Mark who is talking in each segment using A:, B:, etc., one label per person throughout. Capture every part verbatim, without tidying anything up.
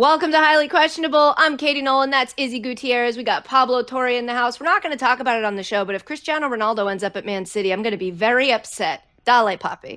A: Welcome to Highly Questionable. I'm Katie Nolan. That's Izzy Gutierrez. We got Pablo Torre in the house. We're not going to talk about it on the show, but if Cristiano Ronaldo ends up at Man City, I'm going to be very upset. Dale, Papi.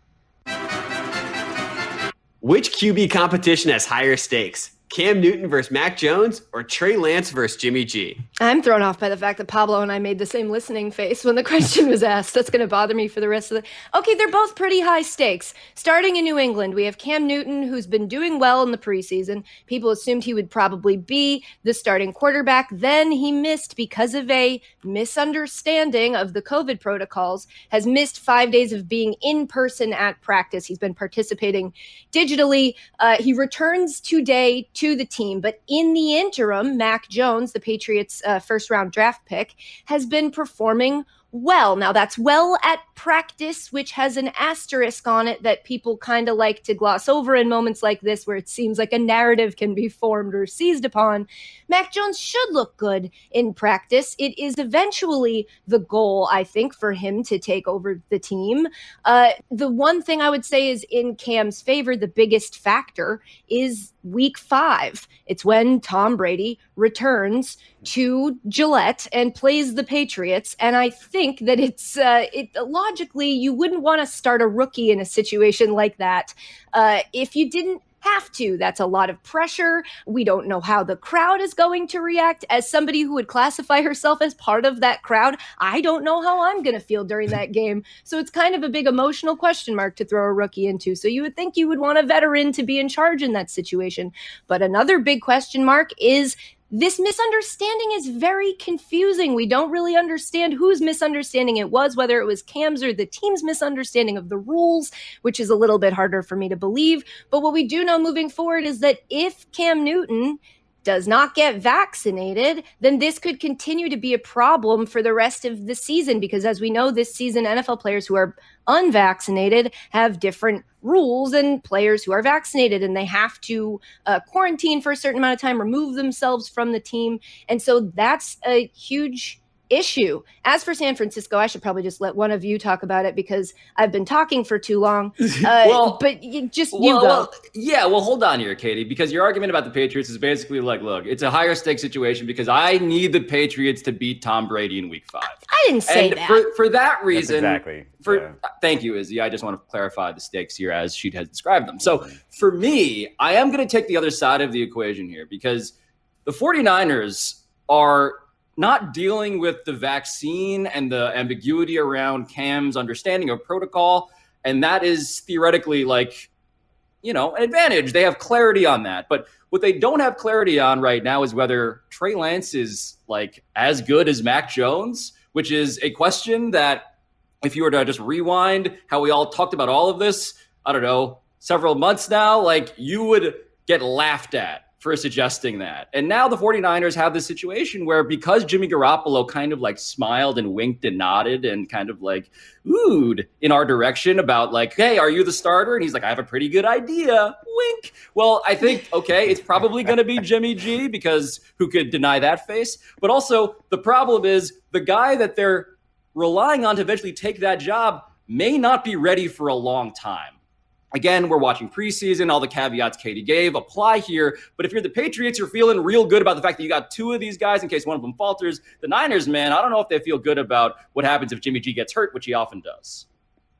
B: Which Q B competition has higher stakes? Cam Newton versus Mac Jones or Trey Lance versus Jimmy G?
A: I'm thrown off by the fact that Pablo and I made the same listening face when the question was asked. That's going to bother me for the rest of the... Okay, they're both pretty high stakes. Starting in New England, we have Cam Newton, who's been doing well in the preseason. People assumed he would probably be the starting quarterback. Then he missed because of a misunderstanding of the COVID protocols, has missed five days of being in person at practice. He's been participating digitally. Uh, he returns today to the team. But in the interim, Mac Jones, the Patriots' uh, first round draft pick, has been performing well. Now, that's well at practice, which has an asterisk on it that people kind of like to gloss over in moments like this where it seems like a narrative can be formed or seized upon. Mac Jones should look good in practice. It is eventually the goal, I think, for him to take over the team. Uh, the one thing I would say is in Cam's favor, the biggest factor is week five. It's when Tom Brady returns to Gillette and plays the Patriots. And I think that it's uh, it logically, you wouldn't want to start a rookie in a situation like that uh, if you didn't have to. That's a lot of pressure. We don't know how the crowd is going to react. As somebody who would classify herself as part of that crowd, I don't know how I'm going to feel during that game. So it's kind of a big emotional question mark to throw a rookie into. So you would think you would want a veteran to be in charge in that situation. But another big question mark is this misunderstanding is very confusing. We don't really understand whose misunderstanding it was, whether it was Cam's or the team's misunderstanding of the rules, which is a little bit harder for me to believe. But what we do know moving forward is that if Cam Newton does not get vaccinated, then this could continue to be a problem for the rest of the season, because as we know, this season, N F L players who are unvaccinated have different rules than players who are vaccinated, and they have to uh, quarantine for a certain amount of time, remove themselves from the team. And so that's a huge issue. As for San Francisco, I should probably just let one of you talk about it because I've been talking for too long. Uh, well, but you, just you
C: well,
A: go.
C: Well, yeah, well, hold on here, Katie, because your argument about the Patriots is basically like, look, it's a higher stake situation because I need the Patriots to beat Tom Brady in week five.
A: I didn't say
C: and
A: that.
C: For, for that reason,
D: That's exactly.
C: For,
D: yeah.
C: Thank you, Izzy. I just want to clarify the stakes here as she has described them. So for me, I am going to take the other side of the equation here because the 49ers are not dealing with the vaccine and the ambiguity around Cam's understanding of protocol. And that is theoretically like, you know, an advantage. They have clarity on that. But what they don't have clarity on right now is whether Trey Lance is like as good as Mac Jones, which is a question that if you were to just rewind how we all talked about all of this, I don't know, several months now, like you would get laughed at for suggesting that. And now the 49ers have this situation where because Jimmy Garoppolo kind of like smiled and winked and nodded and kind of like oohed in our direction about like, hey, are you the starter? And he's like, I have a pretty good idea. Wink. Well, I think, okay, it's probably going to be Jimmy G because who could deny that face? But also the problem is the guy that they're relying on to eventually take that job may not be ready for a long time. Again, we're watching preseason. All the caveats Katie gave apply here. But if you're the Patriots, you're feeling real good about the fact that you got two of these guys in case one of them falters. The Niners, man, I don't know if they feel good about what happens if Jimmy G gets hurt, which he often does.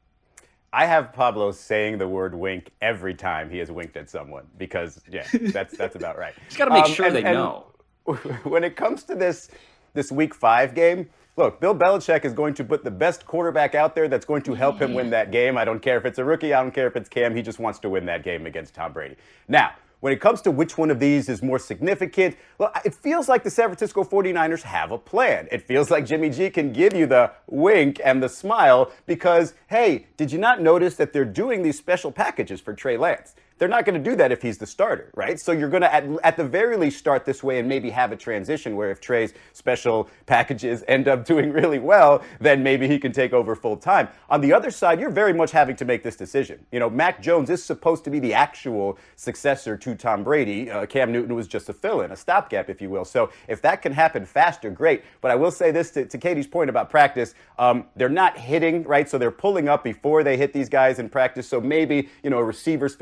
D: I have Pablo saying the word wink every time he has winked at someone because, yeah, that's that's about right.
C: Just got to make
D: Um,
C: sure
D: and-
C: they
D: and
C: know.
D: When it comes to this this week five game, look, Bill Belichick is going to put the best quarterback out there that's going to help him win that game. I don't care if it's a rookie. I don't care if it's Cam. He just wants to win that game against Tom Brady. Now, when it comes to which one of these is more significant, well, it feels like the San Francisco 49ers have a plan. It feels like Jimmy G can give you the wink and the smile because, hey, did you not notice that they're doing these special packages for Trey Lance? They're not going to do that if he's the starter, right? So you're going to, at, at the very least, start this way and maybe have a transition where if Trey's special packages end up doing really well, then maybe he can take over full time. On the other side, you're very much having to make this decision. You know, Mac Jones is supposed to be the actual successor to Tom Brady. Uh, Cam Newton was just a fill-in, a stopgap, if you will. So if that can happen faster, great. But I will say this to, to Katie's point about practice. Um, they're not hitting, right? So they're pulling up before they hit these guys in practice. So maybe, you know, a receiver's feeling a little bit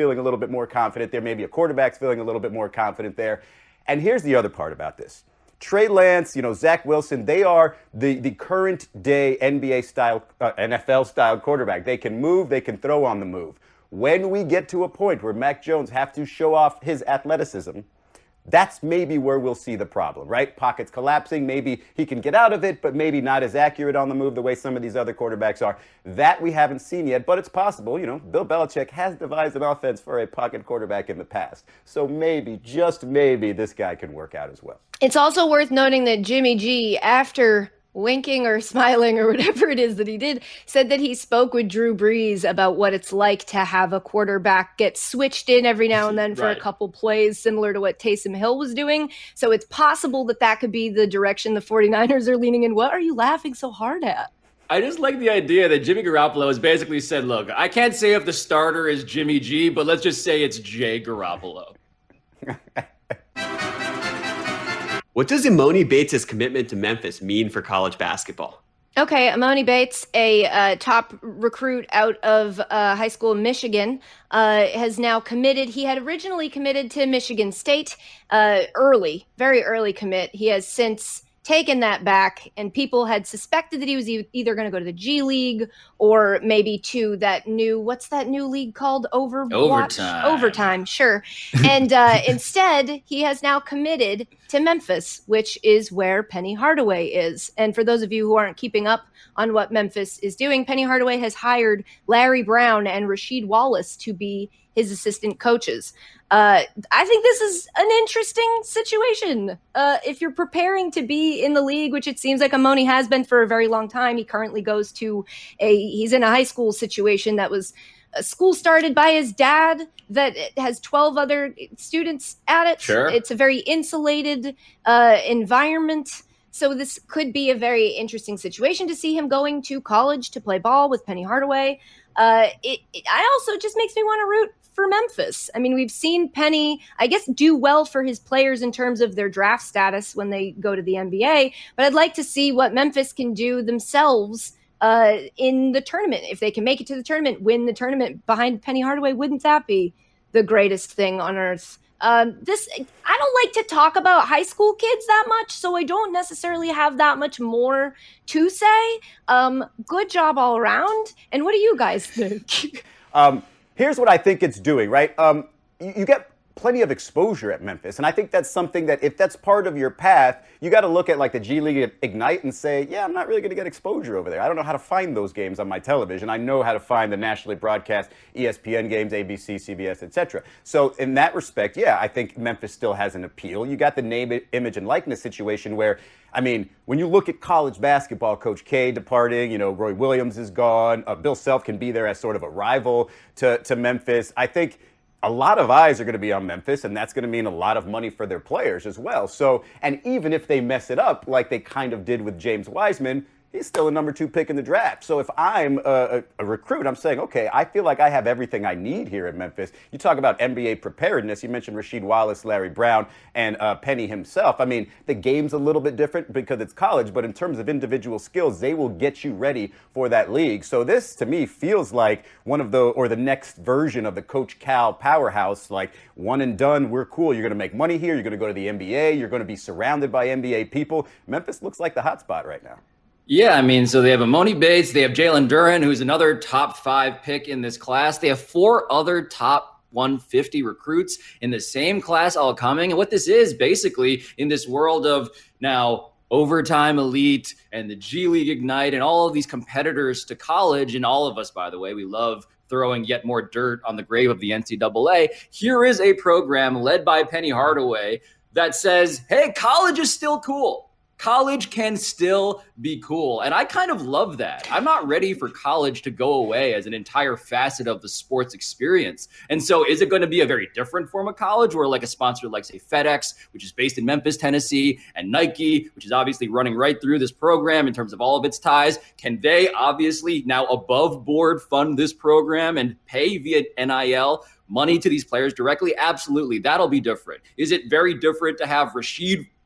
D: bit more confident there. Maybe a quarterback's feeling a little bit more confident there. And here's the other part about this. Trey Lance, you know, Zach Wilson, they are the, the current day N B A style, uh, N F L style quarterback. They can move, they can throw on the move. When we get to a point where Mac Jones have to show off his athleticism, that's maybe where we'll see the problem, right? Pockets collapsing, maybe he can get out of it, but maybe not as accurate on the move the way some of these other quarterbacks are. That we haven't seen yet, but it's possible. You know, Bill Belichick has devised an offense for a pocket quarterback in the past. So maybe, just maybe, this guy can work out as well.
A: It's also worth noting that Jimmy G, after winking or smiling or whatever it is that he did, said that he spoke with Drew Brees about what it's like to have a quarterback get switched in every now and then for right. a couple plays, similar to what Taysom Hill was doing. So it's possible that that could be the direction the 49ers are leaning in. What are you laughing so hard at?
C: I just like the idea that Jimmy Garoppolo has basically said, look, I can't say if the starter is Jimmy G, but let's just say it's Jay Garoppolo.
B: What does Emoni Bates' commitment to Memphis mean for college basketball?
A: Okay, Emoni Bates, a uh, top recruit out of uh, high school in Michigan, uh, has now committed. He had originally committed to Michigan State uh, early, very early commit. He has since taken that back, and people had suspected that he was e- either going to go to the G League or maybe to that new, what's that new league called? Overwatch?
C: Overtime.
A: Overtime, sure. And uh, instead, he has now committed to Memphis, which is where Penny Hardaway is. And for those of you who aren't keeping up on what Memphis is doing, Penny Hardaway has hired Larry Brown and Rasheed Wallace to be his assistant coaches. Uh, I think this is an interesting situation. Uh, if you're preparing to be in the league, which it seems like Emoni has been for a very long time, he currently goes to a, he's in a high school situation that was a school started by his dad that has twelve other students at it.
C: Sure.
A: It's a very insulated uh, environment. So this could be a very interesting situation to see him going to college to play ball with Penny Hardaway. Uh, it, it I also just makes me want to root for Memphis. I mean, we've seen Penny, I guess, do well for his players in terms of their draft status when they go to the N B A, but I'd like to see what Memphis can do themselves uh, in the tournament. If they can make it to the tournament, win the tournament behind Penny Hardaway, wouldn't that be the greatest thing on earth? Um, this I don't like to talk about high school kids that much, so I don't necessarily have that much more to say. Um, good job all around. And what do you guys think?
D: um, here's what I think it's doing, right? Um, you, you get plenty of exposure at Memphis, and I think that's something that if that's part of your path, you got to look at like the G League Ignite and say, yeah, I'm not really going to get exposure over there. I don't know how to find those games on my television. I know how to find the nationally broadcast E S P N games, A B C, C B S, et cetera. So in that respect, yeah, I think Memphis still has an appeal. You got the name, image, and likeness situation where, I mean, when you look at college basketball, Coach K departing, you know, Roy Williams is gone. Uh, Bill Self can be there as sort of a rival to, to Memphis. I think a lot of eyes are going to be on Memphis, and that's going to mean a lot of money for their players as well. So, and even if they mess it up like they kind of did with James Wiseman, he's still a number two pick in the draft. So if I'm a, a, a recruit, I'm saying, okay, I feel like I have everything I need here at Memphis. You talk about N B A preparedness. You mentioned Rasheed Wallace, Larry Brown, and uh, Penny himself. I mean, the game's a little bit different because it's college, but in terms of individual skills, they will get you ready for that league. So this, to me, feels like one of the, or the next version of the Coach Cal powerhouse, like one and done, we're cool. You're going to make money here. You're going to go to the N B A. You're going to be surrounded by N B A people. Memphis looks like the hot spot right now.
C: Yeah, I mean, so they have Emoni Bates, they have Jalen Duren, who's another top five pick in this class. They have four other top one fifty recruits in the same class all coming. And what this is basically in this world of now Overtime Elite and the G League Ignite and all of these competitors to college, and all of us, by the way, we love throwing yet more dirt on the grave of the N C double A. Here is a program led by Penny Hardaway that says, hey, college is still cool. College can still be cool. And I kind of love that. I'm not ready for college to go away as an entire facet of the sports experience. And so is it going to be a very different form of college where like a sponsor like, say, FedEx, which is based in Memphis, Tennessee, and Nike, which is obviously running right through this program in terms of all of its ties, can they obviously now above board fund this program and pay via N I L money to these players directly? Absolutely. That'll be different. Is it very different to have Rasheed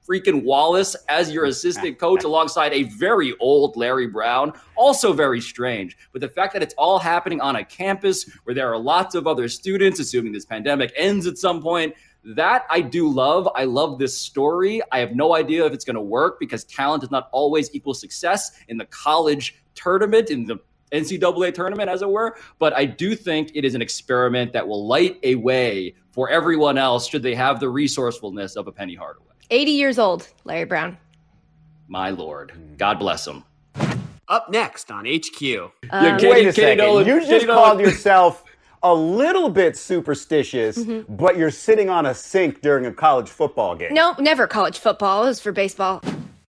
C: freaking Wallace as your assistant coach alongside a very old Larry Brown. Also very strange. But the fact that it's all happening on a campus where there are lots of other students, assuming this pandemic ends at some point, that I do love. I love this story. I have no idea if it's going to work because talent does not always equal success in the college tournament, in the N C double A tournament, as it were. But I do think it is an experiment that will light a way for everyone else should they have the resourcefulness of a Penny Hardaway.
A: eighty years old, Larry Brown.
C: My Lord. God bless him.
B: Up next on H Q.
A: Um,
C: Yeah, Katie-
D: Wait a
C: Katie
D: second.
C: Nolan-
D: you
C: Katie
D: just
C: Nolan-
D: called yourself a little bit superstitious,
A: Mm-hmm.
D: but you're sitting on a sink during a college football game.
A: No, never college football. It was for baseball.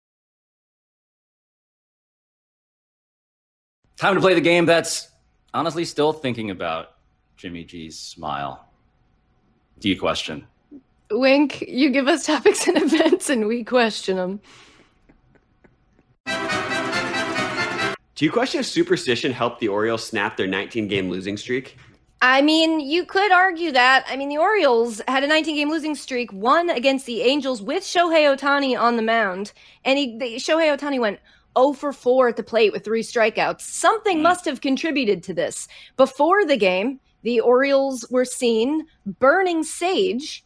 C: Time to play the game that's honestly still thinking about Jimmy G's smile. Do you question?
A: Wink, you give us topics and events and we question them.
B: Do you question if superstition helped the Orioles snap their nineteen-game losing streak?
A: I mean, you could argue that. I mean, the Orioles had a nineteen-game losing streak, one against the Angels with Shohei Ohtani on the mound, and he, the, Shohei Ohtani went oh for four at the plate with three strikeouts. Something
C: Mm.
A: must have contributed to this. Before the game, the Orioles were seen burning sage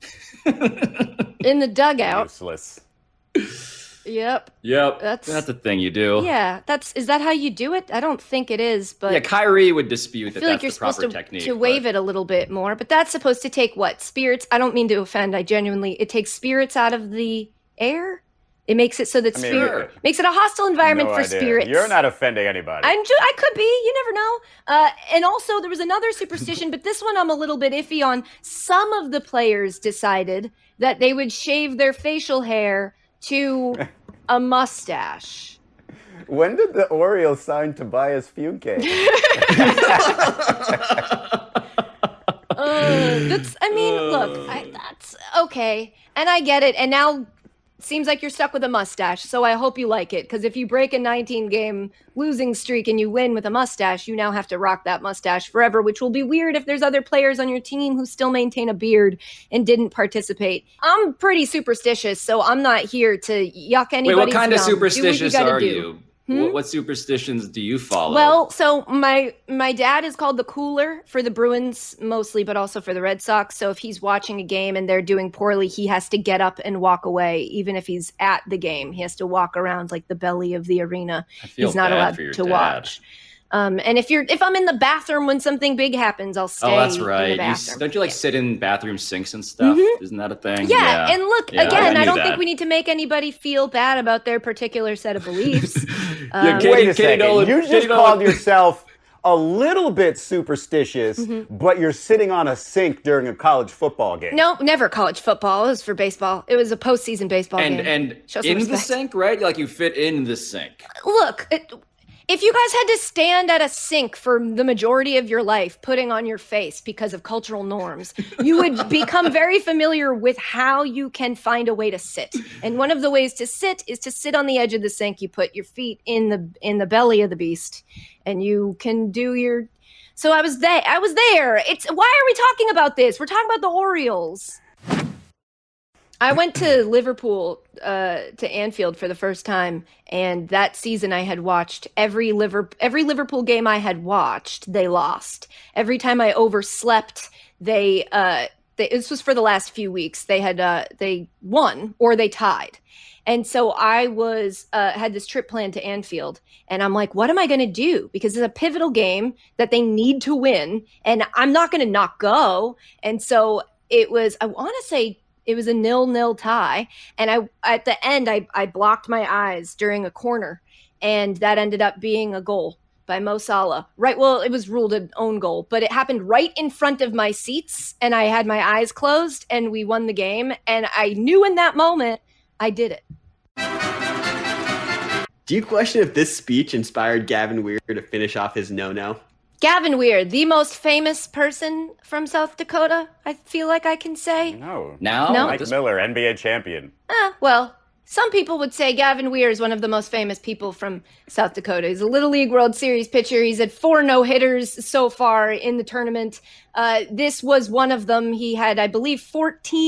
A: in the dugout.
D: Useless.
A: Yep.
C: Yep.
A: That's-
C: That's a thing you do.
A: Yeah, that's is that how you do it? I don't think it is, but
C: Yeah, Kyrie would dispute
A: I
C: that
A: feel like
C: that's
A: you're
C: the proper
A: supposed to,
C: technique.
A: to wave
C: but-
A: it a little bit more, but that's supposed to take what? Spirits? I don't mean to offend. I genuinely, it takes spirits out of the air. It makes it so that
D: I mean,
A: spirit
D: sure.
A: makes it a hostile environment
D: No
A: for
D: idea.
A: spirits.
D: You're not offending anybody.
A: I'm ju- I could be. You never know. Uh, and also, there was another superstition, but this one I'm a little bit iffy on. Some of the players decided that they would shave their facial hair to a mustache.
D: When did the Orioles sign Tobias Funke?
A: Uh, that's. I mean, look, I, that's okay, and I get it. And now, seems like you're stuck with a mustache. So I hope you like it, because if you break a nineteen-game losing streak and you win with a mustache, you now have to rock that mustache forever, which will be weird if there's other players on your team who still maintain a beard and didn't participate. I'm pretty superstitious, so I'm not here to yuck anybody's
C: Wait, what kind of
A: yum. Do what you
C: superstitious
A: gotta
C: are
A: do.
C: you?
A: Hmm?
C: What, what superstitions do you follow?
A: Well, so my my dad is called the cooler for the Bruins mostly, but also for the Red Sox. So if he's watching a game and they're doing poorly, he has to get up and walk away, even if he's at the game. He has to walk around like the belly of the arena.
C: I feel
A: He's not
C: bad
A: allowed
C: for your
A: to
C: dad.
A: watch. Um, and if you're if I'm in the bathroom when something big happens, I'll stay
C: Oh, that's
A: in the
C: right. You,
A: bathroom.
C: don't you like sit in bathroom sinks and stuff?
A: Mhm.
C: Isn't that a thing?
A: Yeah, and look,
C: Yeah,
A: again,
C: I
A: I,
C: knew
A: don't
C: that.
A: think we need to make anybody feel bad about their particular set of beliefs.
C: Yeah,
A: Um,
C: Katie-
D: Wait a
C: Katie
D: second.
C: Nolan-
D: you
C: Katie
D: just
C: Nolan-
D: called yourself a little bit superstitious,
A: Mm-hmm.
D: but you're sitting on a sink during a college football game.
A: No, never college football. It was for baseball. It was a postseason baseball
C: and
A: game.
C: and
A: Show some
C: in the
A: respect.
C: sink, right? Like you fit in the sink.
A: Look, it, if you guys had to stand at a sink for the majority of your life, putting on your face because of cultural norms, you would become very familiar with how you can find a way to sit. And one of the ways to sit is to sit on the edge of the sink. You put your feet in the in the belly of the beast, and you can do your. So I was there. I was there. It's why are we talking about this? We're talking about the Orioles. I went to Liverpool, uh, to Anfield for the first time, and that season I had watched every Liver every Liverpool game I had watched. They lost every time I overslept. They, uh, they this was for the last few weeks. They had uh, they won or they tied, and so I was uh, had this trip planned to Anfield, and I'm like, what am I going to do? Because it's a pivotal game that they need to win, and I'm not going to not go. And so it was. I want to say. It was a nil-nil tie, and I at the end I, I blocked my eyes during a corner, and that ended up being a goal by Mo Salah. Right, well, it was ruled an own goal, but it happened right in front of my seats, and I had my eyes closed, and we won the game, and I knew in that moment I did it.
B: Do you question if this speech inspired Gavin Weir to finish off his no-no?
A: Gavin Weir, the most famous person from South Dakota, I feel like I can say.
D: No.
C: Now,
A: No.
C: at
D: Mike
C: this-
D: Miller, N B A champion.
A: Ah, well, some people would say Gavin Weir is one of the most famous people from South Dakota. He's a Little League World Series pitcher. He's had four no-hitters so far in the tournament. Uh, this was one of them. He had, I believe, fourteen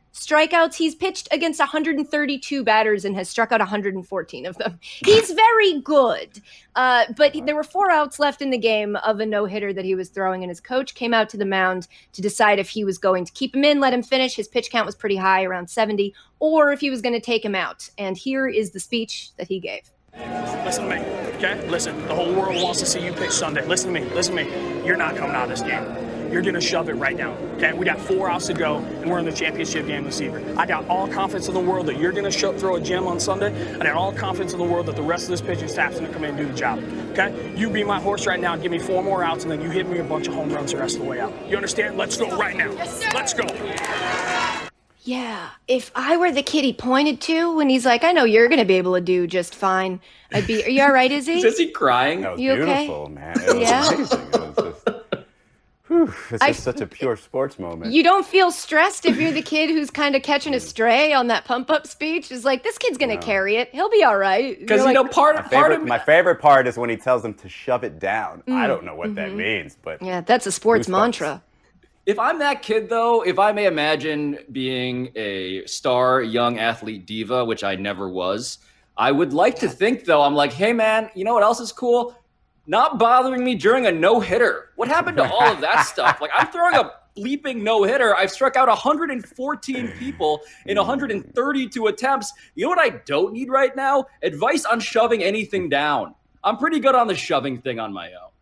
A: strikeouts. He's pitched against one hundred thirty-two batters and has struck out one hundred fourteen of them. He's very good. Uh, but there were four outs left in the game of a no-hitter that he was throwing, and his coach came out to the mound to decide if he was going to keep him in, let him finish. His pitch count was pretty high, around seventy, or if he was going to take him out. And here is the speech that he gave.
E: Listen to me, okay? Listen, the whole world wants to see you pitch Sunday. Listen to me, listen to me. You're not coming out of this game. You're going to shove it right now, okay? We got four outs to go, and we're in the championship game this evening. I got all confidence in the world that you're going to throw a gem on Sunday. I got all confidence in the world that the rest of this pitching staff's going to come in and do the job, okay? You be my horse right now and give me four more outs, and then you hit me a bunch of home runs the rest of the way out. You understand? Let's go right now. Let's go.
A: Yeah, if I were the kid he pointed to when he's like, I know you're going to be able to do just fine, I'd be, are you all right, Izzy?
C: Is he crying?
D: That was
A: You
D: beautiful,
A: okay?
D: man. It was
A: Yeah?
D: amazing. It was just, whew, it's
A: I-
D: just such a pure sports moment.
A: You don't feel stressed if you're the kid who's kind of catching a stray on that pump-up speech? It's like, this kid's going to
D: No.
A: carry it. He'll be all right.
C: Because,
A: You're
C: you know,
A: like,
C: part,
D: my,
C: part
D: favorite,
C: of
D: my favorite part is when he tells them to shove it down. I don't know what
A: Mm-hmm.
D: that means, but
A: yeah, that's a sports
D: Goosebumps.
A: mantra.
C: If I'm that kid, though, if I may imagine being a star young athlete diva, which I never was, I would like to think, though, I'm like, hey, man, you know what else is cool? Not bothering me during a no-hitter. What happened to all of that stuff? Like, I'm throwing a bleeping no-hitter. I've struck out one hundred fourteen people in one hundred thirty-two attempts. You know what I don't need right now? Advice on shoving anything down. I'm pretty good on the shoving thing on my own.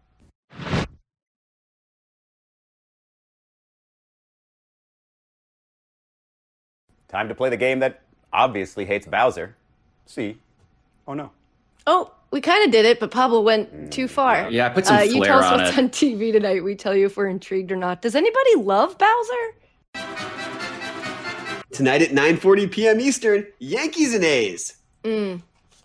D: time to play the game that obviously hates Bowser. See? Oh no.
A: Oh, we kind of did it, but Pablo went too far.
C: Yeah, put some
A: uh, You
C: flair
A: tell us
C: on
A: what's
C: it.
A: on T V tonight. We tell you if we're intrigued or not. Does anybody love Bowser?
B: Tonight at nine forty p.m. Eastern, Yankees and A's.
A: Mm.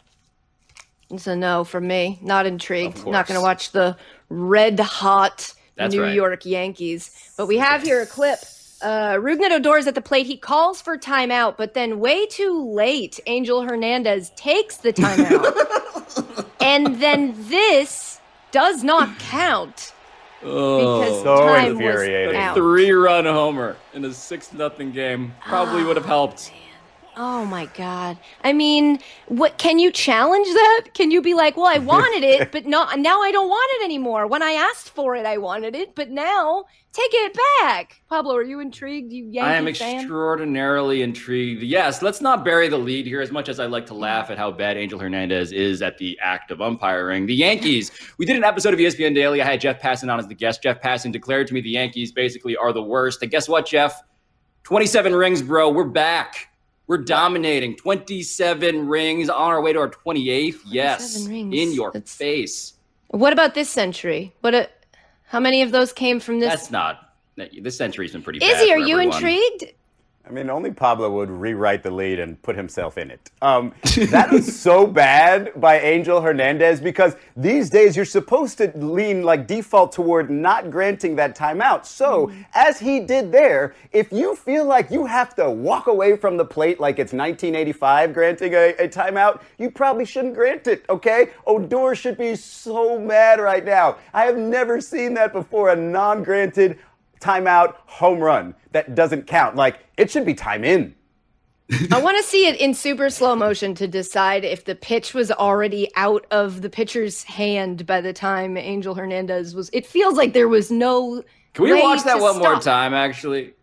A: It's a no from me. Not intrigued.
C: Of
A: Not going to
C: course.
A: watch the red hot
C: That's
A: New
C: right.
A: York Yankees. But we have here a clip. Uh, Rougned Odor's at the plate. He calls for timeout, but then way too late, Angel Hernandez takes the timeout. And then this does not count because
C: Oh,
D: So
A: time was
D: infuriating.
A: out.
C: three-run homer in a six nothing game probably would have helped.
A: Oh my God. I mean, what can you challenge that? Can you be like, well, I wanted it, but not now I don't want it anymore. When I asked for it, I wanted it, but now take it back. Pablo, are you intrigued? You Yankee
C: I am
A: fan?
C: extraordinarily intrigued. Yes, let's not bury the lead here as much as I like to laugh at how bad Angel Hernandez is at the act of umpiring. The Yankees, we did an episode of E S P N Daily. I had Jeff Passan on as the guest. Jeff Passan declared to me the Yankees basically are the worst. And guess what, Jeff? twenty-seven rings, bro. We're back. We're dominating. twenty-seven rings on our way to our twenty-eighth. Yes,
A: twenty-seven rings.
C: in your
A: That's-
C: face.
A: What about this century? What? A, how many of those came from this?
C: That's not. This century's been pretty bad.
A: Izzy,
C: for
A: are you
C: everyone.
A: intrigued?
D: I mean, only Pablo would rewrite the lead and put himself in it. Um, that was so bad by Angel Hernandez because these days you're supposed to lean like default toward not granting that timeout. So, as he did there, if you feel like you have to walk away from the plate like it's nineteen eighty-five granting a, a timeout, you probably shouldn't grant it, okay? Odor should be so mad right now. I have never seen that before, a non-granted timeout home run that doesn't count. Like, it should be time in.
A: I want to see it in super slow motion to decide if the pitch was already out of the pitcher's hand by the time Angel Hernandez was. It feels like there was no.
C: Can we
A: way
C: watch that
A: to
C: one more
A: stop.
C: time, actually?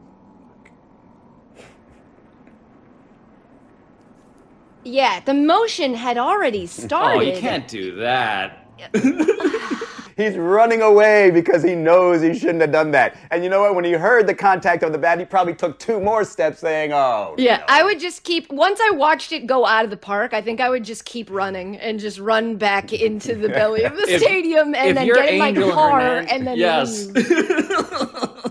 A: Yeah, the motion had already started.
C: Oh, you can't do that.
D: He's running away because he knows he shouldn't have done that. And you know what? When he heard the contact of the bat, he probably took two more steps saying, oh,
A: Yeah,
D: no.
A: I would just keep. Once I watched it go out of the park, I think I would just keep running and just run back into the belly of the
C: If-
A: stadium and
C: if
A: then
C: you're
A: get in my
C: Angel
A: car
C: Hernandez-
A: and then
C: yes.
A: leave.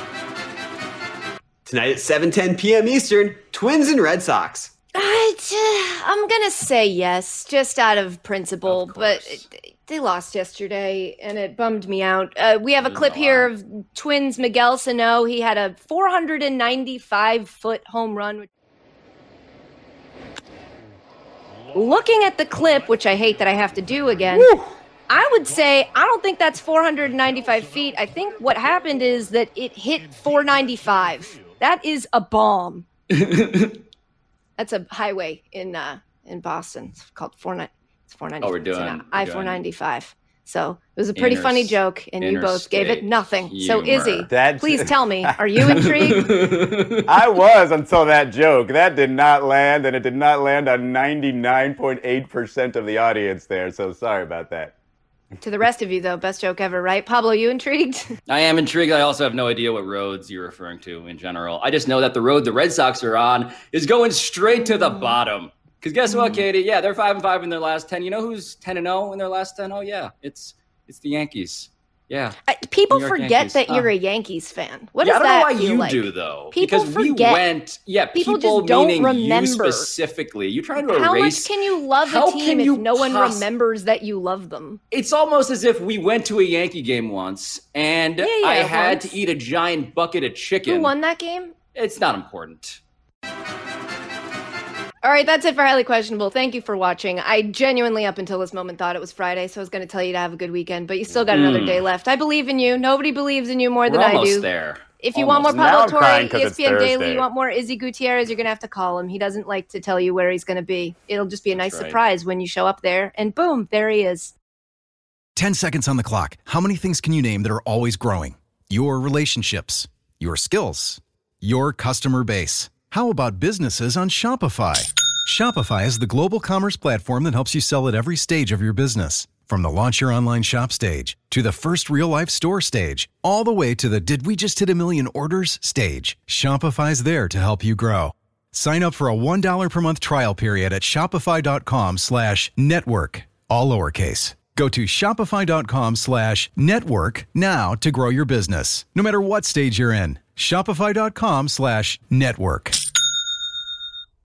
B: Tonight at seven ten p.m. Eastern, Twins and Red Sox.
A: I, uh, I'm gonna say yes, just out of principle,
C: Of
A: but
C: course.
A: it, they lost yesterday, and it bummed me out. Uh, we have a
C: It was
A: clip
C: a
A: here
C: lot.
A: of Twins Miguel Sano. He had a four hundred ninety-five foot home run. Looking at the clip, which I hate that I have to do again, I would say I don't think that's four hundred ninety-five feet. I think what happened is that it hit four ninety-five. That is a bomb. That's a highway in uh, in Boston. It's called four ninety. It's four ninety.
C: Oh, we're doing
A: I four ninety five. So it was a pretty
C: Inter-
A: funny joke, and you both gave it nothing.
C: humor.
A: So Izzy,
D: That-
A: please tell me, are you intrigued?
D: I was until that joke. That did not land, and it did not land on ninety-nine point eight percent of the audience there, so sorry about that.
A: To the rest of you, though, best joke ever, right? Pablo, you intrigued?
C: I am intrigued. I also have no idea what roads you're referring to in general. I just know that the road the Red Sox are on is going straight to the bottom. Because guess what, Katie? Yeah, they're five and five in their last ten. You know who's ten and zero in their last ten? Oh yeah, it's it's the Yankees. Yeah.
A: I, people
C: New York
A: forget
C: Yankees.
A: that you're
C: Huh.
A: a Yankees fan. What
C: yeah,
A: does
C: I don't
A: that
C: know why
A: feel
C: you
A: like?
C: do though.
A: People
C: because we
A: forget.
C: went. Yeah,
A: People
C: people,
A: just don't
C: meaning
A: remember.
C: you specifically. You're trying to
A: How
C: erase.
A: much can you love
C: How
A: a team
C: can
A: if
C: you
A: no one
C: poss-
A: remembers that you love them?
C: It's almost as if we went to a Yankee game once and
A: Yeah, yeah,
C: I had
A: once.
C: to eat a giant bucket of chicken.
A: Who won that game?
C: It's not important.
A: All right, that's it for Highly Questionable. Thank you for watching. I genuinely, up until this moment, thought it was Friday, so I was going to tell you to have a good weekend, but you still got another
C: Mm.
A: day left. I believe in you. Nobody believes in you more
C: We're
A: than I
C: almost
A: do.
C: there.
A: If you
C: Almost.
A: want more
D: Now
A: Pablo
D: I'm
A: Torre,
D: crying 'cause
A: E S
D: it's
A: P N Daily,
D: Thursday.
A: you want more Izzy Gutierrez, you're going to have to call him. He doesn't like to tell you where he's going to be. It'll just be a nice
C: That's right.
A: surprise when you show up there, and boom, there he is.
F: ten seconds on the clock. How many things can you name that are always growing? Your relationships, your skills, your customer base. How about businesses on Shopify? Shopify is the global commerce platform that helps you sell at every stage of your business. From the launch your online shop stage, to the first real-life store stage, all the way to the did we just hit a million orders stage. Shopify's there to help you grow. Sign up for a one dollar per month trial period at shopify.com slash network, all lowercase. Go to shopify.com slash network now to grow your business, no matter what stage you're in. Shopify.com slash network.